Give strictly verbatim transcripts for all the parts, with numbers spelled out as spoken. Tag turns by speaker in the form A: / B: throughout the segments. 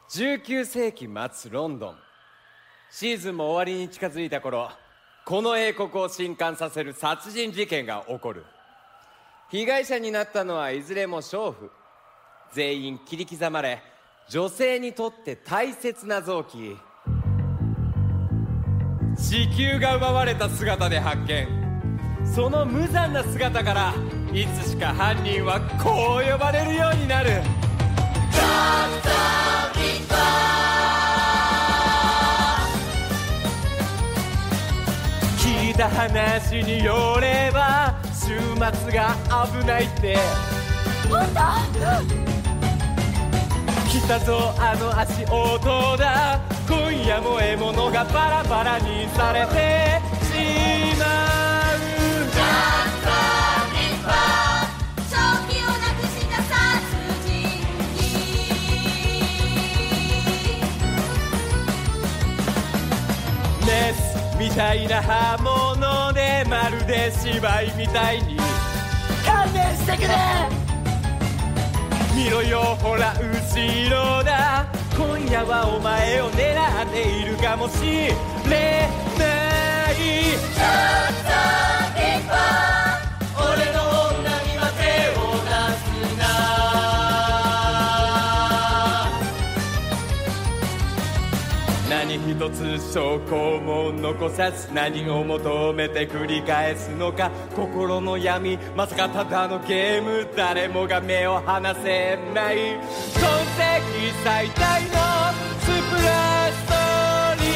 A: じゅうきゅうせいき末ロンドン、シーズンも終わりに近づいた頃、この英国を震撼させる殺人事件が起こる。被害者になったのはいずれも娼婦。全員切り刻まれ、女性にとって大切な臓器、子宮が奪われた姿で発見。その無残な姿から、いつしか犯人はこう呼ばれるようになる。聞いた話によれば、週末が危ないって。
B: 本当？
A: 来たぞあの足音だ。今夜も獲物がバラバラにされてしまう。
B: ジャック・リッパー、正気をなくした殺人鬼。
A: メスみたいな刃物で、まるで芝居みたいに。
B: 勘弁してくれ。
A: 見ろよほら後ろだ。今夜はお前を狙っているかもしれない。
B: ジャック・リッパー、俺の女には手を出す
A: な。何一つ証拠も残さず、何を求めて繰り返すのか。心の闇、まさかただのゲーム。誰もが目を離せない、今世紀最大のスプラストーリ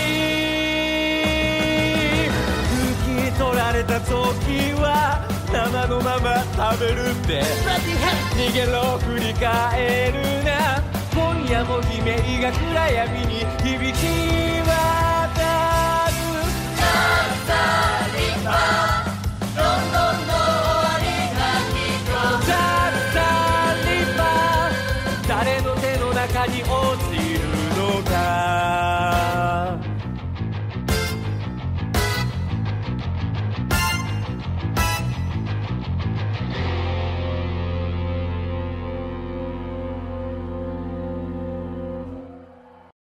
A: ー。拭き取られた時は生のまま食べるって。逃げろ振り返るな。今夜も悲鳴が暗闇に響き渡る。
B: ジャック・リッパー、ロンドンの終わりがきっと。
A: ジャック・リッパー、誰の手の中に落ちるのか。